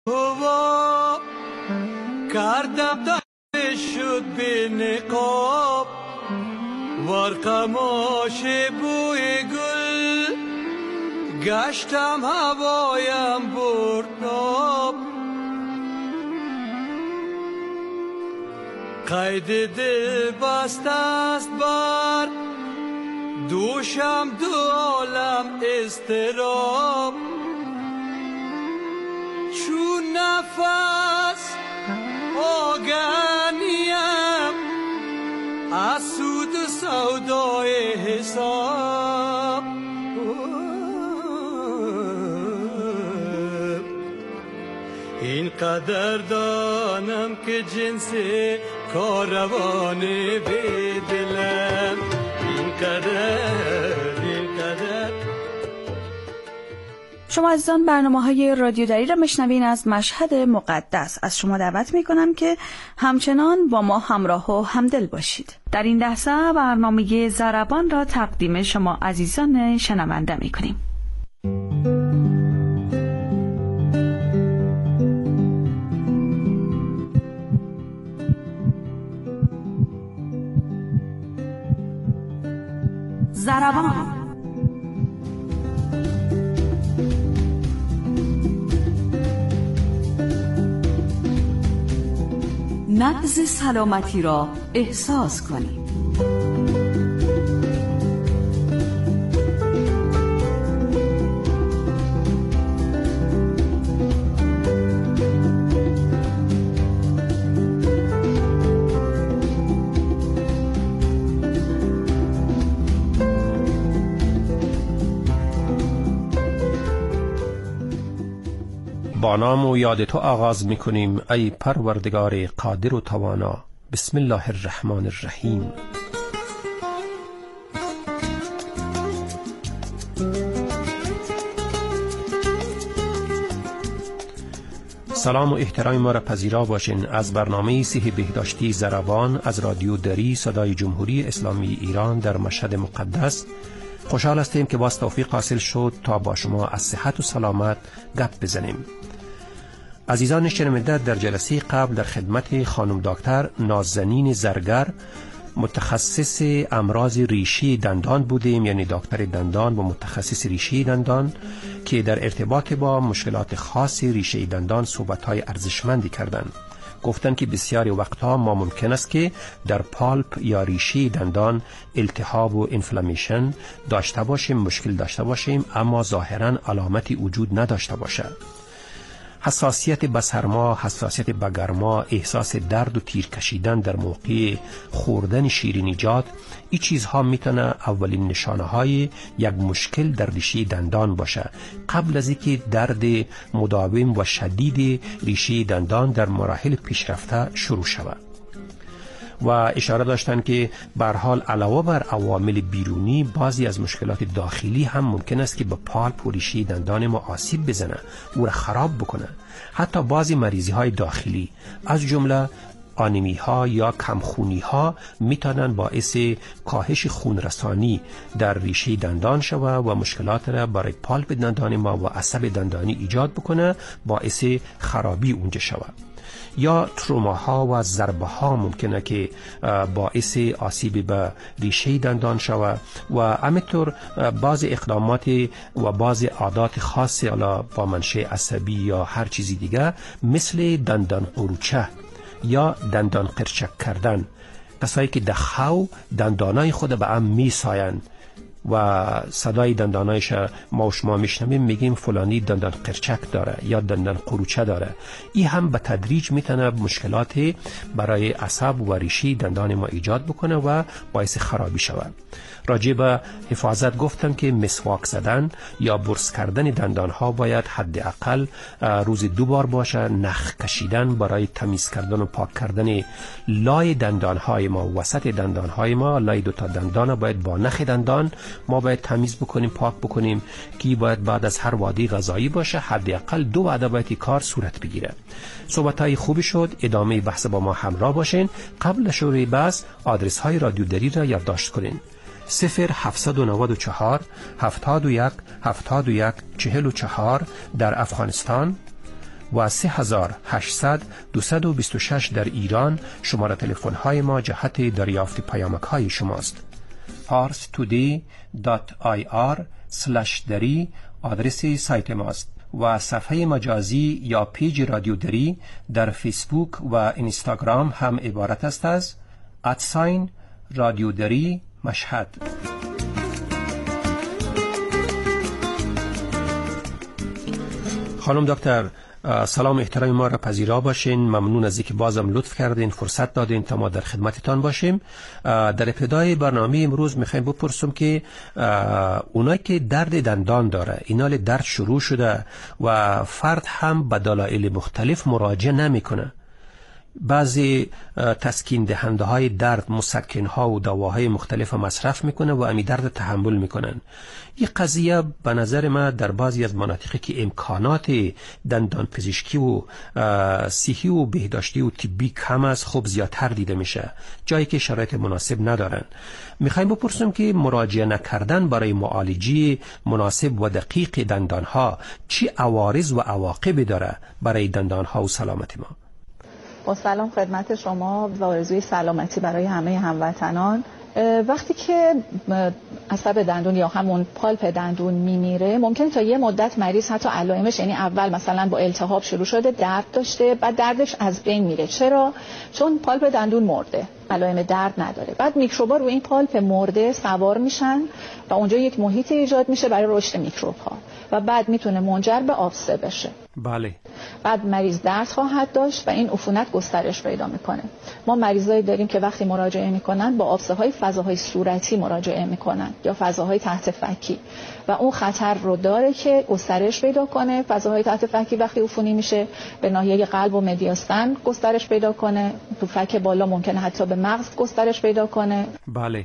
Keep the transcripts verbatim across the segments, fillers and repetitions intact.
هوا کردم ده شد به نقاب ورقماش بوی گل گشتم هوایم برداب قید دل بست است بر دوشم دو عالم اضطراب چون نفس آگنیم از سود سودای حساب این قدر دانم که جنس کاروانه به دلم این قدر این قدر. شما عزیزان برنامه‌های رادیو دری را میشنوین از مشهد مقدس. از شما دعوت میکنم که همچنان با ما همراه و همدل باشید. در این لحظه برنامه ضربان را تقدیم شما عزیزان شنونده میکنیم. ضربان نبض سلامتی را احساس کنید. با نام و یاد تو آغاز میکنیم ای پروردگار قادر و توانا. بسم الله الرحمن الرحیم. سلام و احترام ما را پذیرا باشین. از برنامه صحی بهداشتی ضربان از رادیو دری صدای جمهوری اسلامی ایران در مشهد مقدس خوشحال هستیم که باز توفیق حاصل شد تا با شما از صحت و سلامت گپ بزنیم. عزیزان شنونده، در جلسه قبل در خدمت خانم دکتر نازنین زرگر متخصص امراض ریشی دندان بودیم، یعنی دکتر دندان و متخصص ریشی دندان که در ارتباط با مشکلات خاص ریشی دندان صحبت‌های ارزشمندی کردند. گفتن که بسیاری وقتها ما ممکن است که در پالپ یا ریشی دندان التهاب و انفلامیشن داشته باشیم، مشکل داشته باشیم، اما ظاهراً علامتی وجود نداشته باشد. حساسیت به سرما، حساسیت به گرما، احساس درد و تیر کشیدن در موقع خوردن شیرینیجات، این چیزها میتونه اولین نشانه های یک مشکل در ریشه دندان باشه قبل از اینکه درد مداوم و شدید ریشه دندان در مراحل پیشرفته شروع شود. و اشاره داشتن که به هر حال علاوه بر عوامل بیرونی بعضی از مشکلات داخلی هم ممکن است که به پالپ و ریشه دندان ما آسیب بزنه، او را خراب بکنه. حتی بعضی مریضی های داخلی از جمله آنیمی ها یا کمخونی ها میتونن باعث کاهش خون رسانی در ریشه دندان شوه و مشکلات را برای پالپ دندان ما و عصب دندانی ایجاد بکنه، باعث خرابی اونجا شوه. یا تروماها و ضربه ها ممکنه که باعث آسیب به ریشه دندان شوه و همینطور بعض اقدامات و بعض عادات خاصی علا با منشأ عصبی یا هر چیزی دیگه مثل دندان قروچه یا دندان قرچک کردن، کسایی که دخو دندانای خود به هم میساین و صدای دندانایش ما و شما میشنویم میگیم فلانی دندان قرچک داره یا دندان قروچه داره. این هم به تدریج میتونه مشکلات برای عصب و ریشه دندان ما ایجاد بکنه و باعث خرابی شود. راجع به حفاظت گفتم که مسواک زدن یا برس کردن دندان ها باید حداقل روز دو بار باشه. نخ کشیدن برای تمیز کردن و پاک کردن لای دندان های ما، وسط دندان های ما، لای دو تا دندان باید با نخ دندان ما باید تمیز بکنیم، پاک بکنیم که باید بعد از هر وعده غذایی باشه. حداقل دو وعده باید کار صورت بگیره. صحبت‌های خوبی شد. ادامه بحث با ما همراه باشین. قبل شروع بحث آدرس های رادیو دری را یادداشت کنین: صفر هفتصد و نود و چهار هفتاد و یک هفتاد و یک چهل و چهار در افغانستان و سه هزار و هشتصد دویست و بیست و شش در ایران شماره تلفن های ما جهت دریافت پیامک های شماست. پارس تودی دات آی آر سلش دری آدرس سایت ماست و صفحه مجازی یا پیج رادیو دری در فیسبوک و اینستاگرام هم عبارت است از ادساین رادیو دری مشهد. خانم دکتر، سلام احترام ما را پذیرا باشین. ممنون از اینکه بازم لطف کردین، فرصت دادین تا ما در خدمتتان باشیم. در ابتدای برنامه امروز میخوایم بپرسم که اونایی که درد دندان داره، اینال درد شروع شده و فرد هم به دلایل مختلف مراجعه نمیکنه، بعضی تسکین دهنده های درد، مسکن ها و دواهای مختلف مصرف میکنه و امی درد تحمل میکنن. این قضیه به نظر ما در بعضی از مناطقی که امکانات دندان پزشکی و صحی و بهداشتی و طبی کم است، خوب زیادتر دیده میشه، جایی که شرایط مناسب ندارن. میخوایم بپرسیم که مراجعه نکردن برای معالجه مناسب و دقیق دندان ها چی عوارض و عواقبی داره برای دندان ها و سلامت ما؟ با سلام خدمت شما و آرزوی سلامتی برای همه هموطنان. وقتی که عصب دندون یا همون پالپ دندون میمیره، ممکنه تا یه مدت مریض حتی علائمش، یعنی اول مثلا با التهاب شروع شده، درد داشته، بعد دردش از بین میره. چرا؟ چون پالپ دندون مرده، علائم درد نداره. بعد میکروبا روی این پالپ مرده سوار میشن و اونجا یک محیط ایجاد میشه برای رشد میکروب ها و بعد میتونه منجر به آبسه بشه. بله. بعد مریض درد خواهد داشت و این عفونت گسترش پیدا میکنه. ما مریضایی داریم که وقتی مراجعه میکنن با آبسه های فضاهای صورتی مراجعه میکنن یا فضاهای تحت فکی و اون خطر رو داره که گسترش پیدا کنه. فضاهای تحت فکی وقتی عفونی میشه به ناحیه قلب و مدیاستن گسترش پیدا کنه، تو فک بالا ممکنه حتی به مغز گسترش پیدا کنه. بله.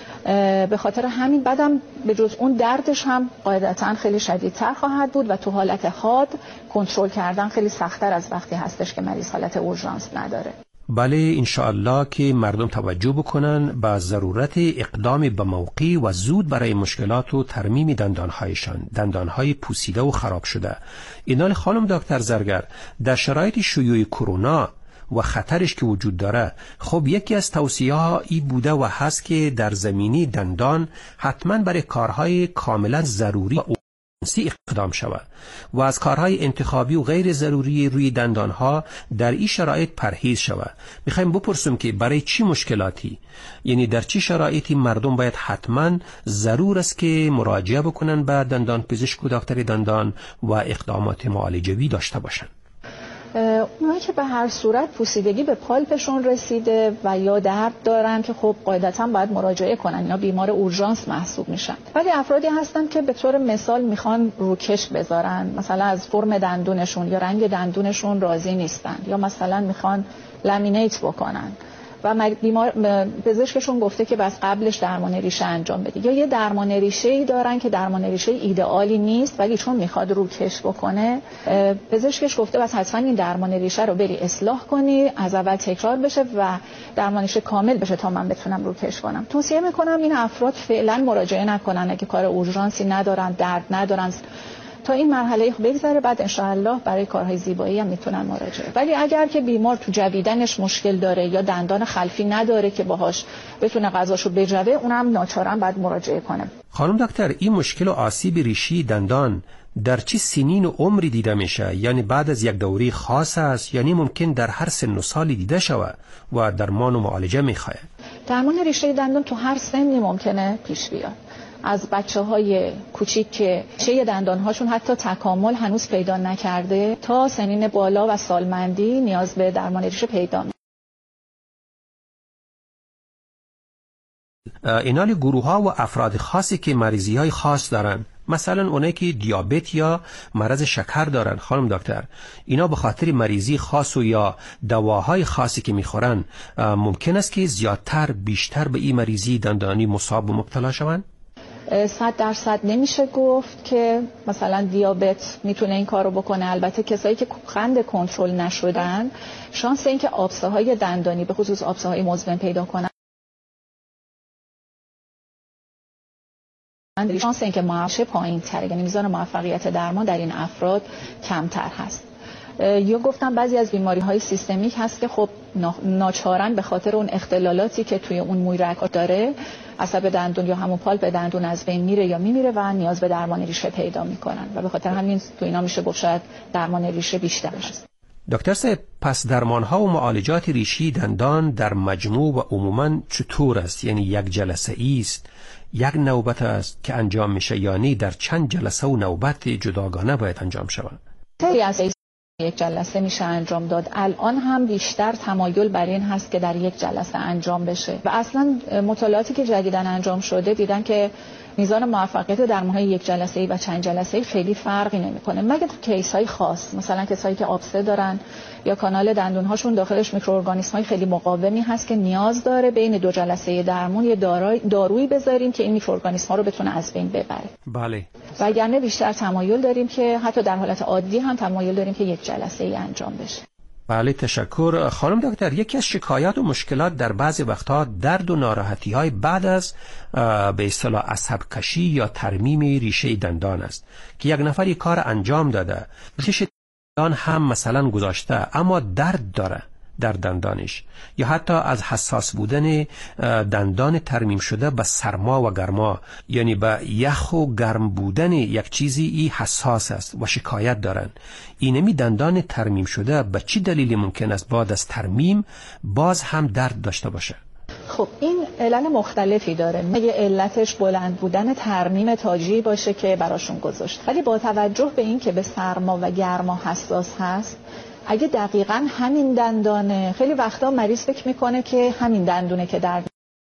به خاطر همین بعدم به جز اون دردش هم قاعدتاً خیلی شدیدتر خواهد بود و تو حالت حاد کنترل کردن خیلی سخت‌تر از وقتی هستش که مریض حالت اورژانس نداره. بله، انشاءالله که مردم توجه بکنن به ضرورت اقدام به موقع و زود برای مشکلات و ترمیم دندانهایشان، دندانهای پوسیده و خراب شده. اینال خانم دکتر زرگر، در شرایط شیوع کرونا و خطرش که وجود داره، خب یکی از توصیه ها ای بوده و هست که در زمینی دندان حتما برای کارهای کاملا ضروری و اورژانسی اقدام شود و از کارهای انتخابی و غیر ضروری روی دندان ها در این شرایط پرهیز شود. میخوایم بپرسیم که برای چی مشکلاتی، یعنی در چی شرایطی مردم باید حتما ضرور است که مراجعه بکنن به دندان پزشک و دکتر دندان و اقدامات معالجوی داشته باشن؟ اونایی که به هر صورت پوسیدگی به پالپشون رسیده و یا درد دارن که خب قاعدتاً باید مراجعه کنن، اینا بیمار اورژانس محسوب میشن. ولی افرادی هستن که به طور مثال میخوان روکش بذارن، مثلا از فرم دندونشون یا رنگ دندونشون راضی نیستن یا مثلا میخوان لامینیت بکنن و بیمار پزشکشون گفته که بس قبلش درمان ریشه انجام بده، یا یه درمان ریشه‌ای دارن که درمان ریشه ایدئالی نیست ولی چون میخواد روکش بکنه، پزشکش گفته بس حتما این درمان ریشه رو بری اصلاح کنی، از اول تکرار بشه و درمان ریشه کامل بشه تا من بتونم روکش کنم. توصیه میکنم این افراد فعلا مراجعه نکنن اگه کار اورژانسی ندارن، درد ندارن، تا این مرحله بگذره، بعد انشاءالله برای کارهای زیبایی هم میتونن مراجعه. ولی اگر که بیمار تو جویدنش مشکل داره یا دندان خلفی نداره که باهاش بتونه غذاشو بجوه، اونم ناچارن بعد مراجعه کنه. خانم دکتر، این مشکل و آسیب ریشی دندان در چه سنین و عمری دیده میشه؟ یعنی بعد از یک دوره خاص است، یعنی ممکن در هر سن و سالی دیده شود و درمان و معالجه میخواد؟ درمان ریشه دندان تو هر سنی ممکنه پیش بیاد، از بچه های کوچیک که ریشه دندان هاشون حتی تکامل هنوز پیدا نکرده تا سنین بالا و سالمندی نیاز به درمان ریشه پیدا میکنه. اینال گروه ها و افراد خاصی که مریضی های خاص دارن، مثلا اونایی که دیابت یا مرض شکر دارن، خانم دکتر، اینا به خاطر مریضی خاص و یا دواهای خاصی که میخورن ممکن است که زیادتر بیشتر به این مریضی دندانی مصاب و مبتلا شوند؟ صد درصد نمیشه گفت که مثلا دیابت میتونه این کارو بکنه. البته کسایی که قند کنترل نشدن، شانس این که آبسه های دندانی به خصوص آبسه های مزمن پیدا کنن، شانس این که معاشه پایین تره، یعنی میزان موفقیت درمان در این افراد کمتر هست. یا گفتم بعضی از بیماری‌های سیستمیک هست که خب ناچارن به خاطر اون اختلالاتی که توی اون موی رگ داره عصب دندون یا همون پالپ دندون از بین میره یا میمیره و نیاز به درمان ریشه پیدا میکنن و به خاطر همین تو اینا میشه گفت شاید درمان ریشه بیشتر بشه. دکتر صاحب، پس درمان‌ها و معالجات ریشی دندان در مجموع و عموماً چطور است؟ یعنی یک جلسه است، یک نوبت است که انجام میشه، یعنی در چند جلسه و نوبت جداگانه باید انجام شود؟ خیلی از یک جلسه میشه انجام داد. الان هم بیشتر تمایل بر این هست که در یک جلسه انجام بشه و اصلا مطالعاتی که جدیداً انجام شده دیدن که میزان موفقیت درمان‌های یک جلسه‌ای و چند جلسه‌ای خیلی فرقی نمی‌کنه، مگه تو کیس‌های خاص، مثلا کسایی که آبسه دارن یا کانال دندون‌هاشون داخلش میکروارگانیسم‌های خیلی مقاومی هست که نیاز داره بین دو جلسه درمون یه دارویی بذاریم که این میکروارگانیسم‌ها رو بتونه از بین ببره. بله. وگرنه بیشتر تمایل داریم که حتی در حالت عادی هم تمایل داریم که یک جلسه‌ای انجام بشه. بله، تشکر. خانم دکتر، یکی از شکایات و مشکلات در بعضی وقتها درد و ناراحتی های بعد از به اصطلاح عصب کشی یا ترمیم ریشه دندان است که یک نفر یک کار انجام داده، ریشه دندان هم مثلا گذاشته اما درد داره در دندانش، یا حتی از حساس بودن دندان ترمیم شده به سرما و گرما، یعنی به یخ و گرم بودن یک چیزی ای حساس است و شکایت دارن. اینمی دندان ترمیم شده به چی دلیلی ممکن است بعد از ترمیم باز هم درد داشته باشه؟ خب این علل مختلفی داره. مگه علتش بلند بودن ترمیم تاجی باشه که براشون گذاشت، ولی با توجه به این که به سرما و گرما حساس هست، اگه دقیقاً همین دندانه، خیلی وقتا مریض فکر میکنه که همین دندونه که درد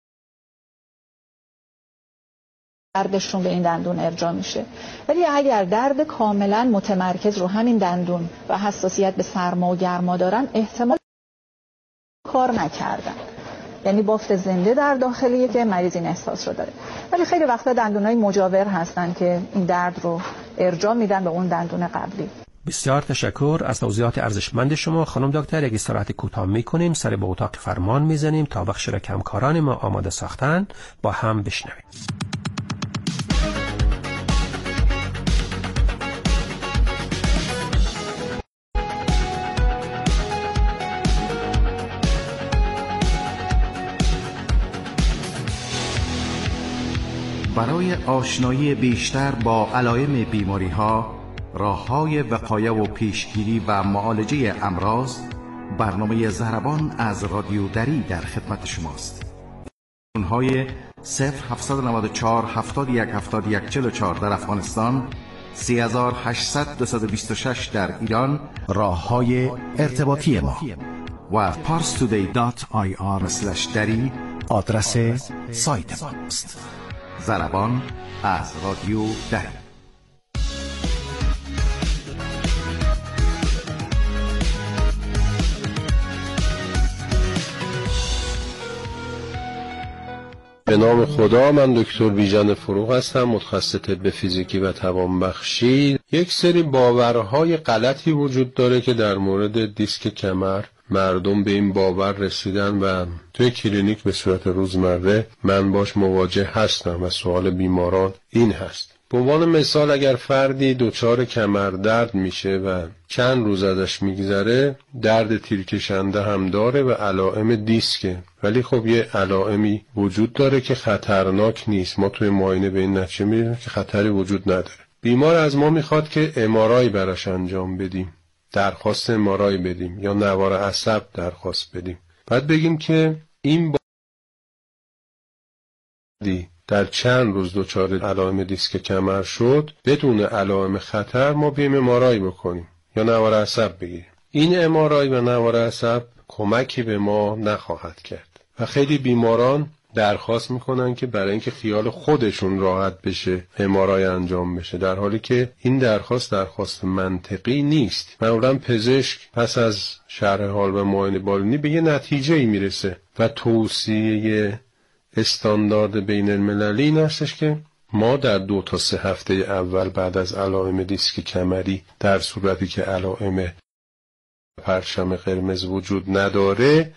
دردشون به این دندون ارجاع میشه، ولی اگر درد کاملاً متمرکز رو همین دندون و حساسیت به سرما و گرما دارن، احتمال کار نکردن، یعنی بافت زنده در داخلیه که مریض این احساس رو داره. ولی خیلی وقتا دندونای مجاور هستن که این درد رو ارجاع میدن به اون دندون قبلی. بسیار تشکر از توضیحات ارزشمند شما خانم دکتر. یک استراحت کوتاه میکنیم، سر به اتاق فرمان میزنیم تا بخش را که همکاران ما آماده ساختن با هم بشنویم. برای آشنایی بیشتر با علائم بیماری‌ها، راه‌های وقایه و پیشگیری و معالجه امراض، برنامه ضربان از رادیو دری در خدمت شماست. تلفن‌های صفر هفت نه چهار هفتاد و یک هفتاد و یک چهل و چهار در افغانستان، سه هزار و هشتصد دویست و بیست و شش در ایران، راه‌های ارتباطی ما و پارس تودی دات آی آر اسلش دری آدرس سایت ماست. ضربان از رادیو دری. به نام خدا، من دکتر بیژن فروغ هستم، متخصص طب فیزیکی و توانبخشی. یک سری باورهای غلطی وجود داره که در مورد دیسک کمر مردم به این باور رسیدن و توی کلینیک به صورت روزمره من باش مواجه هستم و سوال بیماران این هست: به عنوان مثال اگر فردی دچار کمردرد میشه و چند روز ازش میگذره، درد تیرکشنده هم داره و علائم دیسکه، ولی خب یه علائمی وجود داره که خطرناک نیست. ما توی معاینه به این نتیجه میرسیم که خطری وجود نداره. بیمار از ما میخواد که ام آر آی براش انجام بدیم، درخواست ام آر آی بدیم یا نوار عصب درخواست بدیم. بعد بگیم که این بادی در چند روز دچار علائم دیسک کمر شد، بدون علائم خطر ما بیایم ام آر آی بکنیم یا نوار عصب بگیریم. این ام آر آی و نوار عصب کمکی به ما نخواهد کرد و خیلی بیماران درخواست میکنن که برای اینکه خیال خودشون راحت بشه ام آر آی انجام بشه، در حالی که این درخواست درخواست منطقی نیست. معمولا پزشک پس از شرح حال و معاینه بالینی به یه نتیجه‌ای میرسه و توصیه استاندارد بین المللی این هستش که ما در دو تا سه هفته اول بعد از علائم دیسک کمری، در صورتی که علائم پرچم قرمز وجود نداره،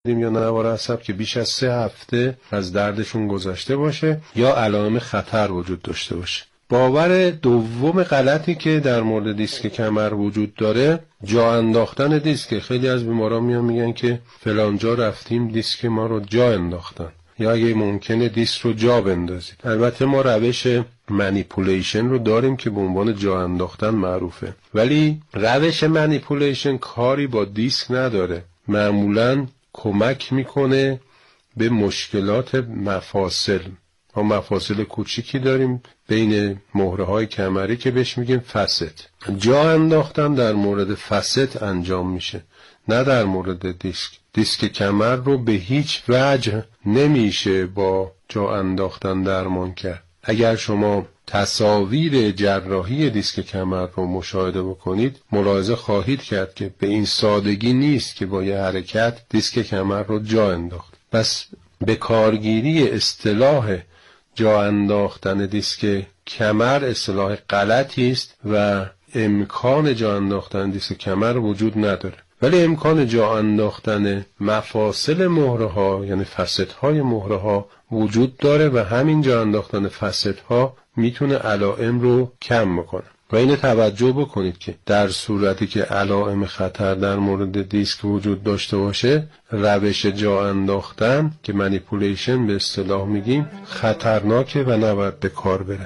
یا نوار عصب که بیش از سه هفته از دردشون گذشته باشه یا علائم خطر وجود داشته باشه. باور دوم غلطی که در مورد دیسک کمر وجود داره جا انداختن دیسک. خیلی از بیماران میان میگن که فلان جا رفتیم دیسک ما رو جا انداختن، یا اگه ممکنه دیسک رو جا بندازید. البته ما روش منیپولیشن رو داریم که به عنوان جا انداختن معروفه، ولی روش منیپولیشن کاری با دیسک نداره. معمولاً کمک میکنه به مشکلات مفاصل. ما مفاصل کوچیکی داریم بین مهره های کمری که بهش میگیم فست. جا انداختن در مورد فست انجام میشه، نه در مورد دیسک. دیسک کمر رو به هیچ وجه نمیشه با جا انداختن درمان کرد. اگر شما تصاویر جراحی دیسک کمر رو مشاهده بکنید ملاحظه خواهید کرد که به این سادگی نیست که با یه حرکت دیسک کمر رو جا انداخت. پس به کارگیری اصطلاح جا انداختن دیسک کمر اصطلاح غلطی است و امکان جا انداختن دیسک کمر وجود نداره، ولی امکان جا انداختن مفاصل مهره ها یعنی فست های مهره ها وجود داره و همین جا انداختن فست ها میتونه علائم رو کم بکنه. و اینو توجه بکنید که در صورتی که علائم خطر در مورد دیسک وجود داشته باشه روش جا انداختن که منیپولیشن به اصطلاح میگیم خطرناکه و نباید به کار بره.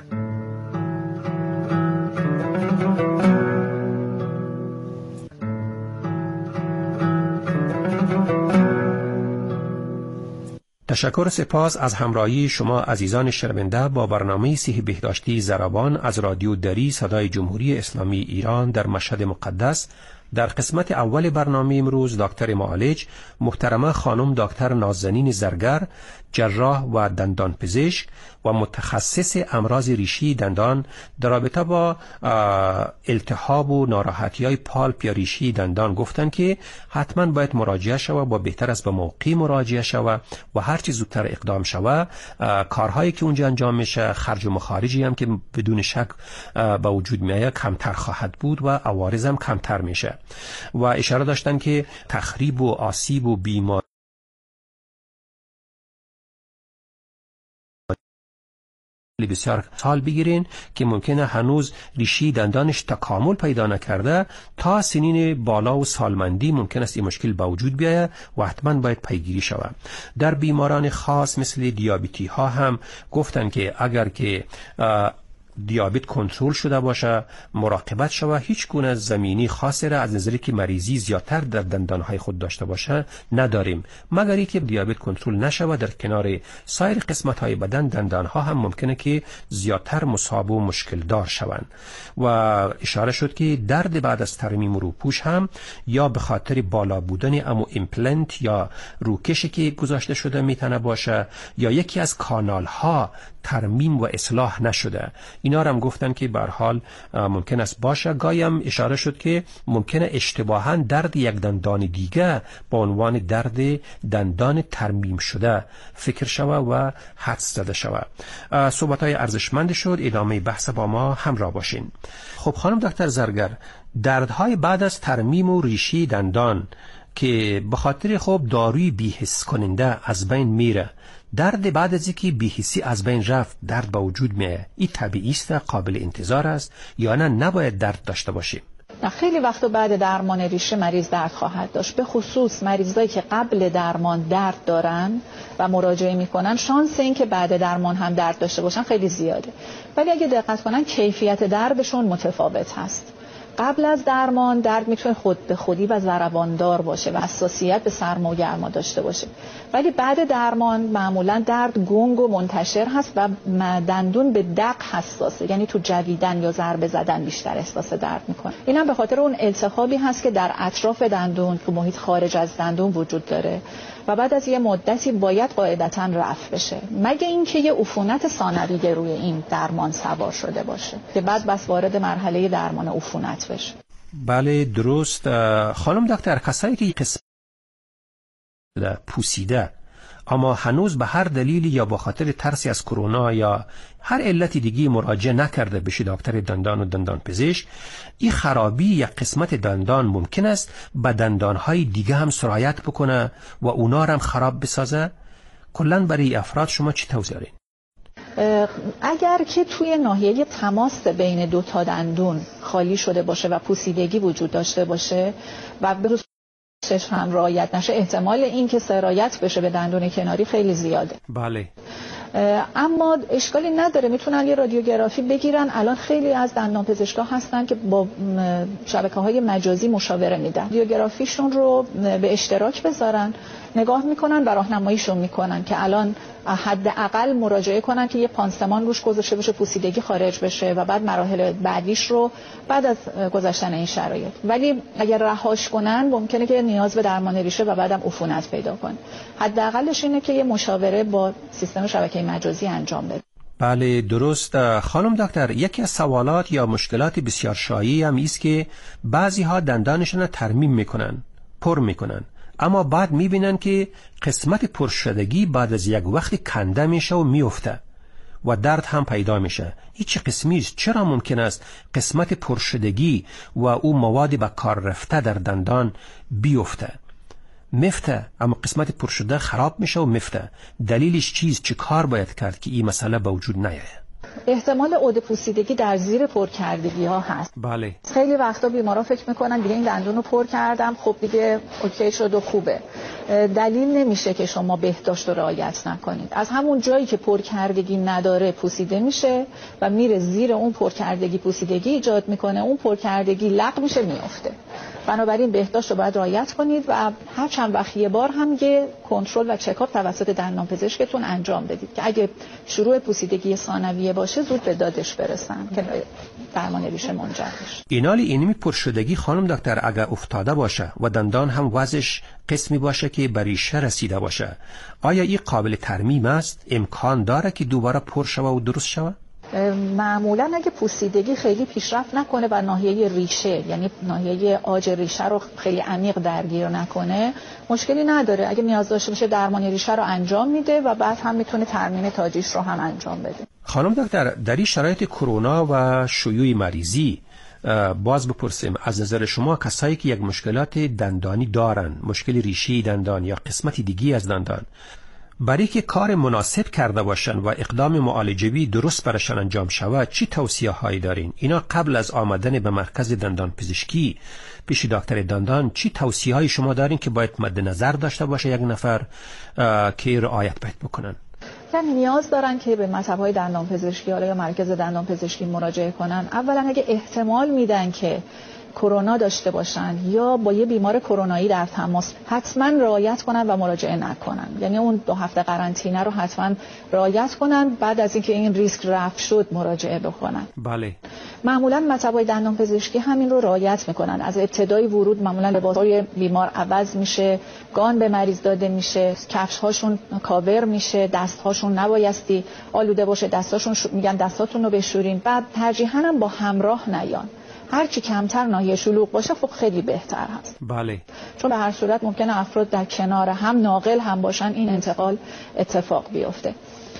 تشکر سپاس از همراهی شما عزیزان شنونده با برنامه صحی بهداشتی ضربان از رادیو دری صدای جمهوری اسلامی ایران در مشهد مقدس. در قسمت اول برنامه امروز دکتر معالج محترمه خانم دکتر نازنین زرگر، جراح و دندان پزشک و متخصص امراض ریشی دندان در رابطه با التهاب و ناراحتی های پالپ یا ریشی دندان گفتن که حتما باید مراجعه شود و بهتر است به موقع مراجعه شود و هر چی زودتر اقدام شود. کارهایی که اونجا انجام میشه خرج و مخارجی هم که بدون شک به وجود میاد کمتر خواهد بود و عوارض هم کمتر میشه. و اشاره داشتن که تخریب و آسیب و بیماری بسیار سال بگیرین که ممکنه هنوز ریشی دندانش تکامل پیدا نکرده، تا سنین بالا و سالمندی ممکن است این مشکل با وجود بیاید و حتما باید پیگیری شود. در بیماران خاص مثل دیابتی ها هم گفتن که اگر که دیابت کنترل شده باشه مراقبت شود، هیچ گونه زمینی خاصی را از نظری که مریضی زیادتر در دندانهای خود داشته باشه نداریم، مگر اینکه دیابت کنترل نشود در کنار سایر قسمت‌های بدن دندانها هم ممکنه که زیادتر مصاب و مشکل دار شوند. و اشاره شد که درد بعد از ترمیم روپوش هم یا به خاطر بالا بودن امو ایمپلنت یا روکشی که گذاشته شده میتونه باشه یا یکی از کانال ها ترمیم و اصلاح نشده. اینا هم گفتن که به هر حال ممکن است باشه. گاهی هم اشاره شد که ممکنه اشتباهاً درد یک دندان دیگه با عنوان درد دندان ترمیم شده فکر شود و حدس زده شود. صحبت‌های ارزشمند شد. ادامه بحث با ما همراه باشین. خب خانم دکتر زرگر، دردهای بعد از ترمیم و ریشی دندان که به خاطر خب داروی بی‌حس کننده از بین میره، درد بعد از اینکه بی‌حسی از بین رفت درد با وجود میاد، این طبیعی است، قابل انتظار است یا نه نباید درد داشته باشیم؟ خیلی وقت بعد درمان ریشه مریض درد خواهد داشت، به خصوص مریضایی که قبل درمان درد دارن و مراجعه میکنن شانس این که بعد درمان هم درد داشته باشن خیلی زیاده. ولی اگه دقت کنن کیفیت دردشون متفاوت هست. قبل از درمان درد میتونه خود به خودی و ضرباندار باشه و حساسیت به سرما و گرما داشته باشه، ولی بعد درمان معمولا درد گنگ و منتشر هست و دندون به دق حساسه، یعنی تو جویدن یا ضربه زدن بیشتر احساس درد میکنه. این هم به خاطر اون التهابی هست که در اطراف دندون تو محیط خارج از دندون وجود داره و بعد از یه مدتی باید قاعدتاً رفع بشه، مگه اینکه یه عفونت ثانویه روی این درمان سوار شده باشه که بعد بس وارد مرحله درمان عفونت بشه. بله درست. خانم دکتر، کسایی که قسمت پوسیده اما هنوز به هر دلیلی یا با خاطر ترسی از کرونا یا هر علت دیگی مراجعه نکرده بشه دکتر دندان و دندان پزشک، این خرابی یا قسمت دندان ممکن است به دندانهای دیگه هم سرایت بکنه و اونا هم خراب بسازه. کلاً برای افراد شما چی توصیه دارین؟ اگر که توی ناحیه تماس بین دو تا دندون خالی شده باشه و پوسیدگی وجود داشته باشه و به خصوص هم رعایت نشه، احتمال این که سرایت بشه به دندون کناری خیلی زیاده. بله. اما اشکالی نداره، میتونن یه رادیوگرافی بگیرن. الان خیلی از دندانپزشکا هستن که با شبکه‌های مجازی مشاوره میدن، رادیوگرافیشون رو به اشتراک بذارن، نگاه میکنن و راهنماییشون میکنن که الان حداقل مراجعه کنن که یه پانسمان روش گذاشته بشه، پوسیدگی خارج بشه و بعد مراحل بعدیش رو بعد از گذشتن این شرایط. ولی اگر رهاش کنن ممکنه که نیاز به درمان ریشه و بعدم عفونت پیدا کنه. حداقلش اینه که یه مشاوره با سیستم شبکه مجازی انجام بده. بله درست. خانم دکتر، یکی از سوالات یا مشکلات بسیار شایعی هم است که بعضی ها دندانشون رو ترمیم میکنن، پر میکنن، اما بعد میبینن که قسمت پرشدگی بعد از یک وقت کنده میشه و میفته و درد هم پیدا میشه. این چه قسمی است؟ چرا ممکن است قسمت پرشدگی و او مواد به کار رفته در دندان بیفته؟ مفته، اما قسمت پرشده خراب میشه و مفته. دلیلش چیست؟ چه کار باید کرد که این مسئله به وجود نیاید؟ احتمال عود پوسیدگی در زیر پرکردگی ها هست. بله. خیلی وقتا بیمارا فکر میکنن دیگه این دندون رو پر کردم، خب دیگه اوکی شد و خوبه. دلیل نمیشه که شما بهداشت رو رعایت نکنید. از همون جایی که پرکردگی نداره پوسیده میشه و میره زیر اون پرکردگی پوسیدگی ایجاد میکنه، اون پرکردگی لغو میشه میفته. بنابراین بهداشت رو باید رعایت کنید و هر چند وقت یه بار هم یه کنترل و چکاپ توسط دندانپزشکتون انجام بدید که اگه شروع پوسیدگی ثانویه باشه زود به دادش برسن که درمان ریشه منجر بشه. اینالی اینمی پرشدگی خانم دکتر اگه افتاده باشه و دندان هم وضعش قسمی باشه که به ریشه رسیده باشه، آیا این قابل ترمیم است؟ امکان داره که دوباره پر شوه و درست شوه؟ معمولا اگه پوسیدگی خیلی پیشرفت نکنه و ناحیه ریشه، یعنی ناحیه عاج ریشه رو خیلی عمیق درگیر نکنه، مشکلی نداره. اگه نیاز داشته باشه درمان ریشه رو انجام میده و بعد هم میتونه ترمیم تاجیش رو هم انجام بده. خانم دکتر، در این شرایط کرونا و شیوع مریضی باز بپرسیم، از نظر شما کسایی که یک مشکلات دندانی دارن، مشکل ریشه دندان یا قسمتی دیگی از دندان، برای که کار مناسب کرده باشن و اقدام معالجوی درست برشان انجام شود، چی توصیه هایی دارین؟ اینا قبل از آمدن به مرکز دندان پزشکی پیش دکتر دندان چی توصیه های شما دارین که باید مد نظر داشته باشه یک نفر که رعایت باید بکنن؟ یعنی نیاز دارن که به مطب‌های دندان پزشکی یا مرکز دندان پزشکی مراجعه کنن. اولا اگه احتمال میدن که کرونا داشته باشن یا با یه بیمار کرونایی در تماس، حتما رعایت کنن و مراجعه نکنن. یعنی اون دو هفته قرنطینه رو حتما رعایت کنن، بعد از اینکه این ریسک رفع شد مراجعه بکنن. بله. معمولا مطب‌های دندان پزشکی همین رو رعایت میکنن. از ابتدای ورود معمولا لباسای بیمار عوض میشه، گان به مریض داده میشه، کفش هاشون کاور میشه، دست هاشون نبایستی آلوده باشه، دستاشون میگن دستاتون رو بشورین. بعد ترجیحاً هم با همراه نیان. هر چی کمتر ناحیه شلوغ باشه خب خیلی بهتر هست. بله. چون به هر صورت ممکنه افراد در کنار هم ناقل هم باشن، این انتقال اتفاق بیفته.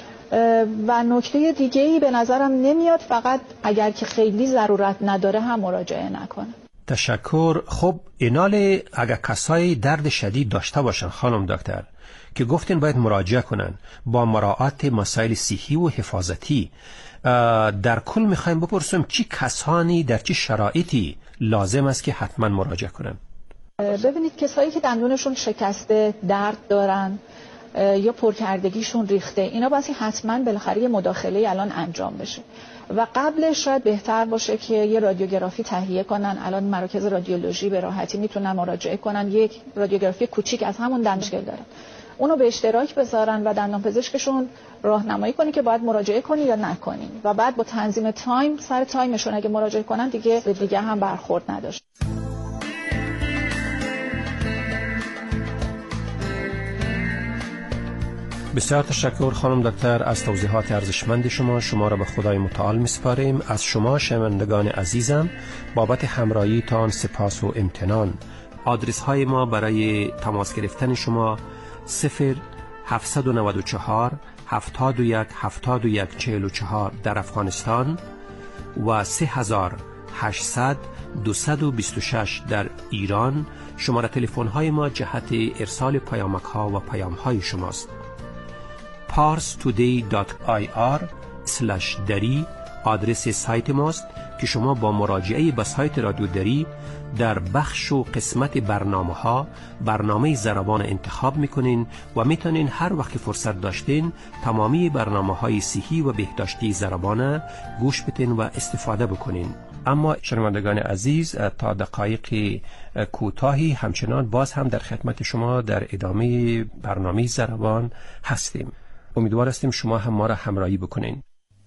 و نکته دیگه ای به نظرم نمیاد، فقط اگر که خیلی ضرورت نداره هم مراجعه نکنه. تشکر. خب اینال اگر کسای درد شدید داشته باشن خانم دکتر که گفتین باید مراجعه کنن با مراعات مسائل صحی و حفاظتی، در کل میخوایم بپرسیم چی کسانی در چی شرایطی لازم است که حتما مراجعه کنن؟ ببینید کسایی که دندونشون شکسته، درد دارن یا پرکردگیشون ریخته، اینا باید حتما بالاخره یه مداخله الان انجام بشه و قبلش شاید بهتر باشه که یه رادیوگرافی تهیه کنن. الان مراکز رادیولوژی به راحتی میتونن مراجعه کنن، یک رادیوگرافی کوچیک از همون دندون مشکل دارن اونو به اشتراک بذارن و دندان پزشکشون راهنمایی کنه که باید مراجعه کنی یا نکنی و بعد با تنظیم تایم سر تایمشون اگه مراجعه کنن دیگه به دیگه هم برخورد نداشت. بسیار تشکر خانم دکتر از توضیحات ارزشمند شما. شما را به خدای متعال میسپاریم. از شما شنوندگان عزیزم بابت همراهی تان سپاس و امتنان. آدرس های ما برای تماس گرفتن شما صفر هفت نه چهار هفتاد و یک هفتاد و یک چهل و چهار در افغانستان و سه هزار و هشتصد دویست و بیست و شش در ایران شماره تلفن های ما جهت ارسال پیامک ها و پیام های شماست. پارس تودی دات آی آر اسلش دری آدرس سایت ماست که شما با مراجعه به سایت رادیو دری در بخش و قسمت برنامه ها برنامه زربان انتخاب میکنین و میتونین هر وقت فرصت داشتین تمامی برنامه های صحی و بهداشتی زربان گوش بدین و استفاده بکنین. اما شنوندگان عزیز، تا دقایق کوتاهی همچنان باز هم در خدمت شما در ادامه برنامه زربان هستیم. امیدوار هستیم شما هم ما را همراهی بکنین.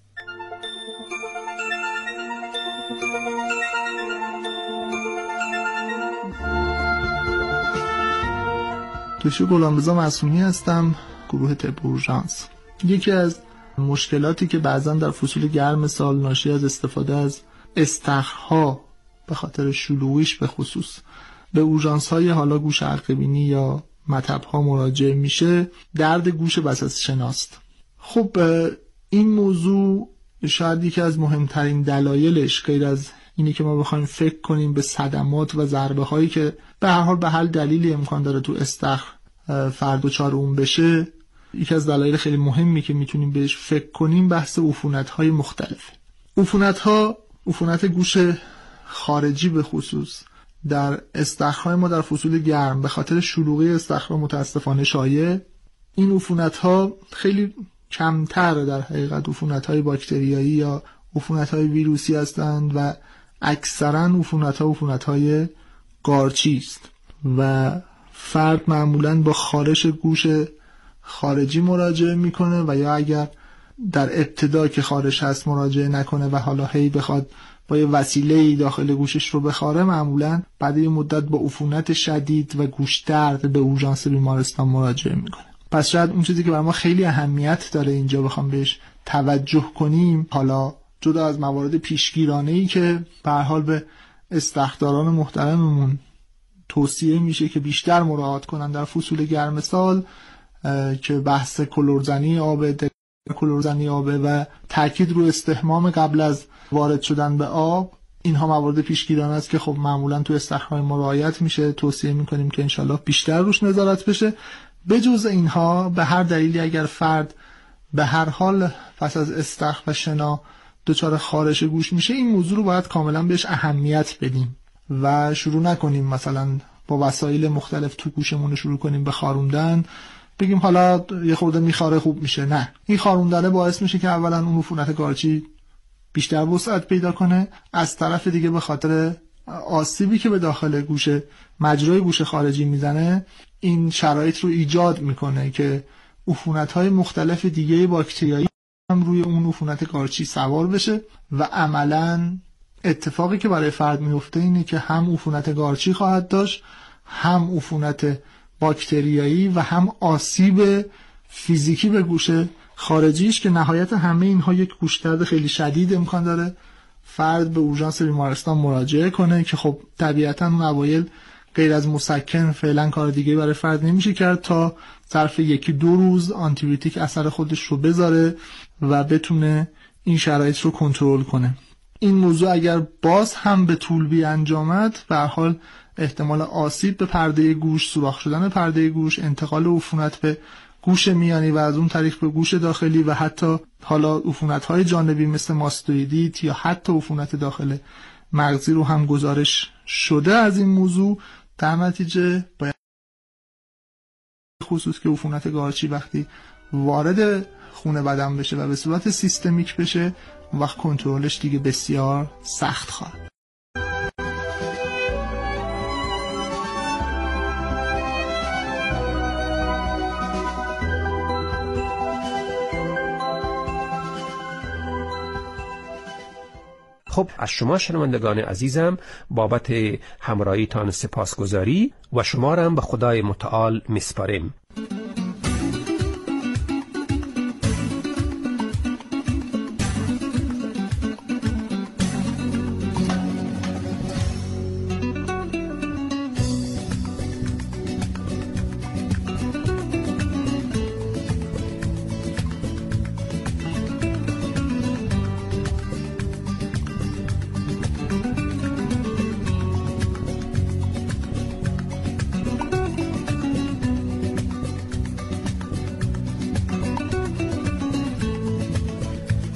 دکتر غلامرضا معصومی هستم، گروه طب اورژانس. یکی از مشکلاتی که بعضا در فصول گرم سال ناشی از استفاده از استخرها به خاطر شلوغیش به خصوص به اورژانس های حالا گوش حلقه بینی یا مطب ها مراجعه میشه، درد گوش بساط شناست. خب این موضوع شاید یکی از مهمترین دلایلش غیر از اینه که ما بخوایم فکر کنیم به صدمات و ضربه هایی که به هر حال به هر دلیلی امکان داره تو استخر فرد دچار اون بشه، یکی از دلایل خیلی مهمی که میتونیم بهش فکر کنیم بحث عفونت های مختلفه. عفونت ها، عفونت گوش خارجی به خصوص در استخرهای ما در فصول گرم به خاطر شلوغی استخرها متاسفانه شایع. این عفونت ها خیلی کمتر در حقیقت عفونت های باکتریایی یا عفونت های ویروسی هستند و اکثرا عفونت ها عفونت های قارچی است و فرد معمولا با خارش گوش خارجی مراجعه میکنه و یا اگر در ابتدا که خارش هست مراجعه نکنه و حالا هی بخواد با یه وسیله‌ای داخل گوشش رو بخاره، معمولا بعد یه مدت با عفونت شدید و گوش درد به اورژانس بیمارستان مراجعه میکنه. پس شاید اون چیزی که برای ما خیلی اهمیت داره اینجا بخوام بهش توجه کنیم، حالا جدا از موارد پیشگیرانه‌ای که به هر حال به استخداران محترممون توصیه میشه که بیشتر مراعات کنن در فصول گرم سال، که بحث کلورزنی آب، کلورزنی آب و تاکید رو استحمام قبل از وارد شدن به آب، اینها موارد پیشگیرانه است که خب معمولا تو استخرهای ما رعایت میشه. توصیه میکنیم که انشالله بیشتر روش نظارت بشه. به جز اینها به هر دلیلی اگر فرد به هر حال پس از استخر و شنا دچار خارش گوش میشه، این موضوع رو باید کاملا بهش اهمیت بدیم و شروع نکنیم مثلا با وسایل مختلف تو گوشمون شروع کنیم به خاروندن، بگیم حالا یه خورده میخاره خوب میشه. نه، این خاروندن باعث میشه که اولا اون عفونت قارچی بیشتر وسعت پیدا کنه، از طرف دیگه به خاطر آسیبی که به داخل گوش مجرای گوش خارجی میزنه این شرایط رو ایجاد میکنه که عفونت‌های مختلف دیگه باکتریایی هم روی اون عفونت قارچی سوار بشه و عملاً اتفاقی که برای فرد میفته اینه که هم عفونت قارچی خواهد داشت، هم عفونت باکتریایی و هم آسیب فیزیکی به گوش خارجیش، که نهایت همه اینها یک گوش‌درد خیلی شدید امکان داره فرد به اورژانس بیمارستان مراجعه کنه که خب طبیعتاً اون اوایل غیر از مسکن فعلا کار دیگه برای فرد نمیشه کرد تا ظرف یکی دو روز آنتیبیوتیک اثر خودش رو بذاره و بتونه این شرایط رو کنترل کنه. این موضوع اگر باز هم به طول بیانجامد، به هر حال احتمال آسیب به پرده گوش، سوراخ شدن پرده گوش، انتقال عفونت به گوش میانی و از اون طریق به گوش داخلی و حتی حالا عفونت‌های جانبی مثل ماستوئیدیت یا حتی عفونت داخل مغزی رو هم گزارش شده از این موضوع. در نتیجه باید خصوص که عفونت قارچی وقتی وارد خون بدن بشه و به صورت سیستمیک بشه، اون وقت کنترلش دیگه بسیار سخت خواهد. خب از شما شنوندگان عزیزم بابت همراهیتان سپاسگزاری و شما را هم به خدای متعال میسپاریم.